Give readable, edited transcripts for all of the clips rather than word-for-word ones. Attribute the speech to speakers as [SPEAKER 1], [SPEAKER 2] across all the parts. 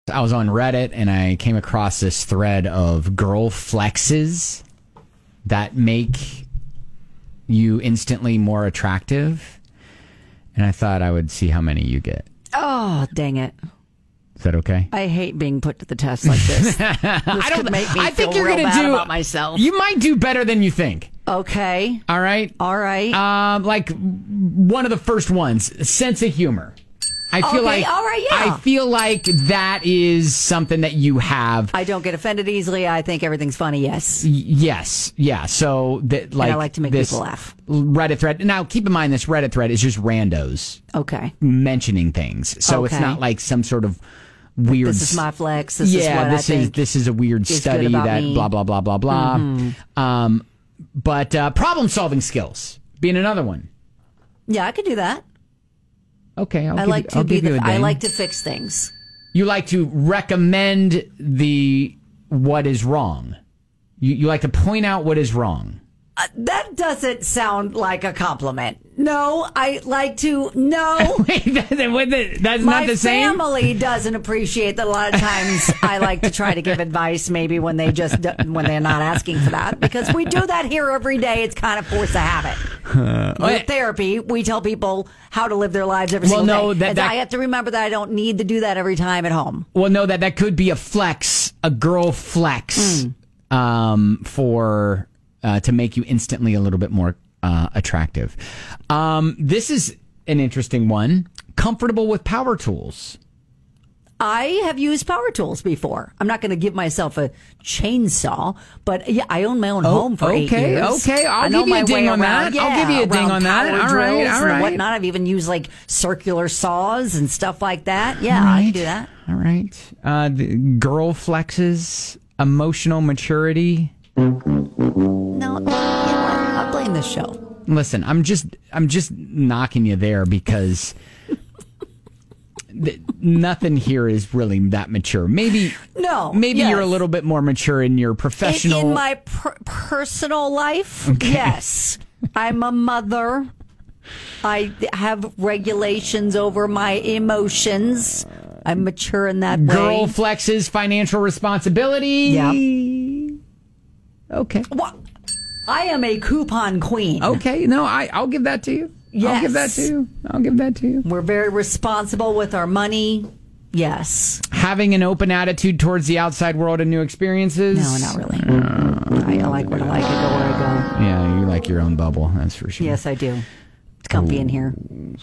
[SPEAKER 1] I was on Reddit and I came across this thread of girl flexes that make you instantly more attractive. And I thought I would see how many you get.
[SPEAKER 2] Oh, dang it.
[SPEAKER 1] Is that okay?
[SPEAKER 2] I hate being put to the test like this. This could make me feel real bad about myself.
[SPEAKER 1] You might do better than you think.
[SPEAKER 2] Okay.
[SPEAKER 1] All right?
[SPEAKER 2] All right.
[SPEAKER 1] Like one of the first ones, sense of humor. I feel like,
[SPEAKER 2] all right, yeah.
[SPEAKER 1] I feel like that is something that you have.
[SPEAKER 2] I don't get offended easily. I think everything's funny. Yes.
[SPEAKER 1] Yes. Yeah. So that, like,
[SPEAKER 2] and I like to make people laugh.
[SPEAKER 1] Reddit thread. Now, keep in mind this Reddit thread is just randos.
[SPEAKER 2] Okay.
[SPEAKER 1] Mentioning things. So it's not like some sort of weird.
[SPEAKER 2] This is my flex. This is what I think.
[SPEAKER 1] This is a weird study that
[SPEAKER 2] me.
[SPEAKER 1] blah blah blah blah blah.
[SPEAKER 2] Mm-hmm.
[SPEAKER 1] But problem solving skills being another one.
[SPEAKER 2] Yeah, I could do that.
[SPEAKER 1] Okay,
[SPEAKER 2] I like to fix things.
[SPEAKER 1] You like to recommend what is wrong. You like to point out what is wrong.
[SPEAKER 2] That doesn't sound like a compliment. No, I like to know.
[SPEAKER 1] Wait, that's
[SPEAKER 2] My
[SPEAKER 1] not the same?
[SPEAKER 2] My family doesn't appreciate that a lot of times I like to try to give advice maybe when they're not asking for that. Because we do that here every day. It's kind of forced a habit. With therapy, we tell people how to live their lives every single day. I have to remember that I don't need to do that every time at home.
[SPEAKER 1] Well, no, that could be a flex, a girl flex, for... to make you instantly a little bit more attractive. This is an interesting one. Comfortable with power tools.
[SPEAKER 2] I have used power tools before. I'm not going to give myself a chainsaw, but yeah, I own my own home for 8 years.
[SPEAKER 1] Okay, I'll give you a ding on that.
[SPEAKER 2] Yeah,
[SPEAKER 1] I'll give you a ding on that. All right.
[SPEAKER 2] And whatnot. I've even used like circular saws and stuff like that. Yeah, I can do that.
[SPEAKER 1] All right. The girl flexes, emotional maturity.
[SPEAKER 2] No, you know what? I blame this show.
[SPEAKER 1] Listen, I'm just knocking you there because nothing here is really that mature. Maybe you're a little bit more mature in your professional.
[SPEAKER 2] In my personal life, yes, I'm a mother. I have regulations over my emotions. I'm mature in that way.
[SPEAKER 1] Girl flexes financial responsibility.
[SPEAKER 2] Yeah.
[SPEAKER 1] Okay.
[SPEAKER 2] Well, I am a coupon queen.
[SPEAKER 1] Okay. No, I'll give that to you.
[SPEAKER 2] Yes.
[SPEAKER 1] I'll give that to you.
[SPEAKER 2] We're very responsible with our money. Yes.
[SPEAKER 1] Having an open attitude towards the outside world and new experiences.
[SPEAKER 2] No, not really. I like what I like. I go where I
[SPEAKER 1] go. Yeah, you like your own bubble. That's for sure.
[SPEAKER 2] Yes, I do. It's comfy in here.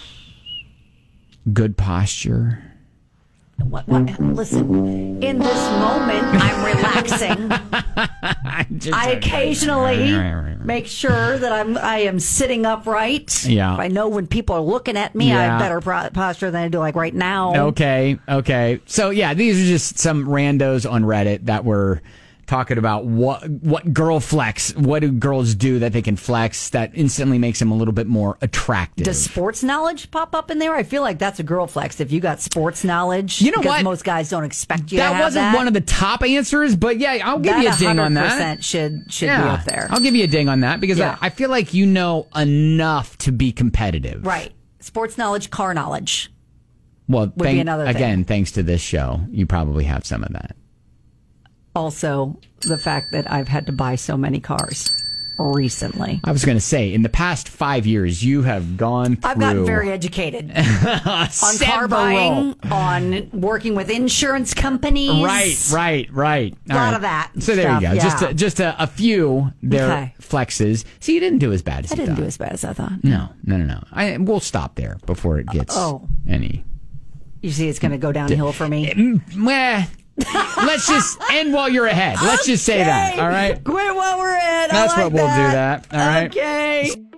[SPEAKER 1] Good posture.
[SPEAKER 2] What? Listen, in this moment, I'm relaxing. I occasionally make sure that I am sitting upright.
[SPEAKER 1] Yeah.
[SPEAKER 2] I know when people are looking at me, I have better posture than I do like right now.
[SPEAKER 1] Okay. So, yeah, these are just some randos on Reddit that were talking about what girl flex, what do girls do that they can flex that instantly makes them a little bit more attractive.
[SPEAKER 2] Does sports knowledge pop up in there? I feel like that's a girl flex. If you got sports knowledge,
[SPEAKER 1] you know what?
[SPEAKER 2] Most guys don't expect you to have that.
[SPEAKER 1] That wasn't one of the top answers, but yeah, I'll give you a ding on that.
[SPEAKER 2] That 100% should be up there.
[SPEAKER 1] I'll give you a ding on that because I feel like you know enough to be competitive.
[SPEAKER 2] Right. Sports knowledge, car knowledge.
[SPEAKER 1] Well,
[SPEAKER 2] would be another thing.
[SPEAKER 1] Again, thanks to this show, you probably have some of that.
[SPEAKER 2] Also, the fact that I've had to buy so many cars recently.
[SPEAKER 1] I was going to say, in the past 5 years, you have gone through...
[SPEAKER 2] I've gotten very educated on car buying, on working with insurance companies.
[SPEAKER 1] Right.
[SPEAKER 2] A lot of that.
[SPEAKER 1] So there you go. Yeah. Just a few flexes. See, you didn't do as bad as you thought.
[SPEAKER 2] I didn't do as bad as I thought.
[SPEAKER 1] No. We'll stop there before it gets any...
[SPEAKER 2] You see, it's going to go downhill for me?
[SPEAKER 1] Let's just end while you're ahead. Let's just say that. All right.
[SPEAKER 2] Quit while we're ahead.
[SPEAKER 1] That's what we'll do that. All right.
[SPEAKER 2] Okay.